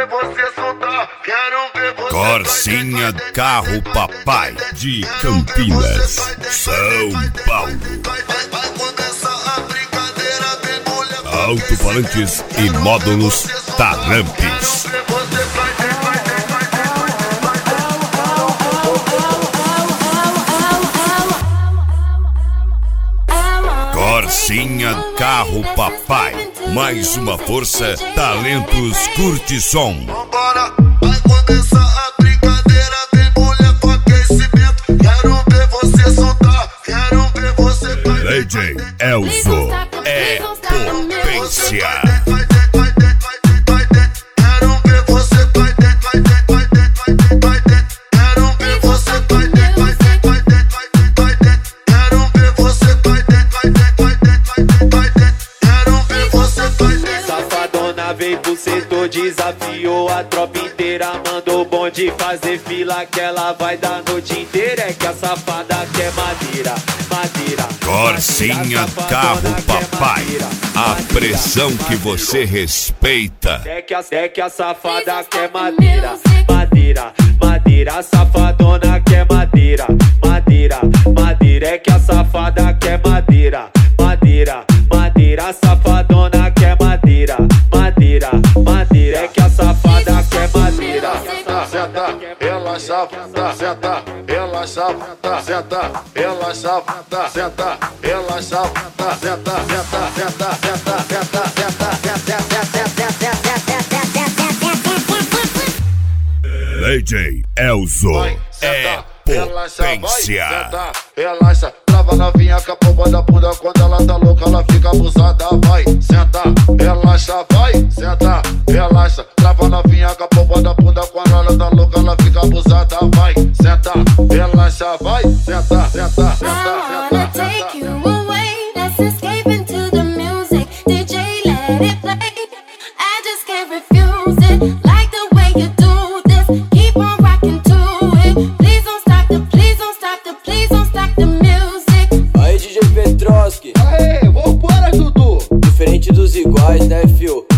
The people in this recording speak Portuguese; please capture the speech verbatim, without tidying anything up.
ver você soltar, quero ver você. Corsinha Carro Papai de Campinas, São Paulo. Alto-falantes e módulos Tarampes. Corsinha Carro Papai, mais uma força, talentos curte-som. Vambora, vai começar a brincadeira, vem mulher com aquecimento. Quero ver você soltar, quero ver você. D J Elzo é potência. Veio pro setor, desafiou a tropa inteira. Mandou o bonde fazer fila que ela vai dar a noite inteira. É que a safada quer madeira, madeira. Corsinha Carro Papai, a pressão que você respeita. É que a, é que a safada quer madeira, madeira, madeira. A safadona quer madeira, madeira, madeira. É que a safada quer madeira, madeira, madeira. A safadona quer madeira, madeira, madeira. É que a safada quer madeira. Senta, relaxa, senta, relaxa, senta, relaxa, senta, relaxa, senta, senta, senta, senta, senta, D J Elzo é potência. Senta, relaxa, trava novinha com a pomba da bunda. Quando ela tá louca, ela fica abusada. Vai, senta, relaxa, vai, senta, relaxa, trava novinha com a pomba da bunda. Quando ela tá louca, ela fica abusada. Vai, senta, relaxa, vai, senta, senta, senta, senta. Aê, vambora, Dudu! Diferente dos iguais, né, fio?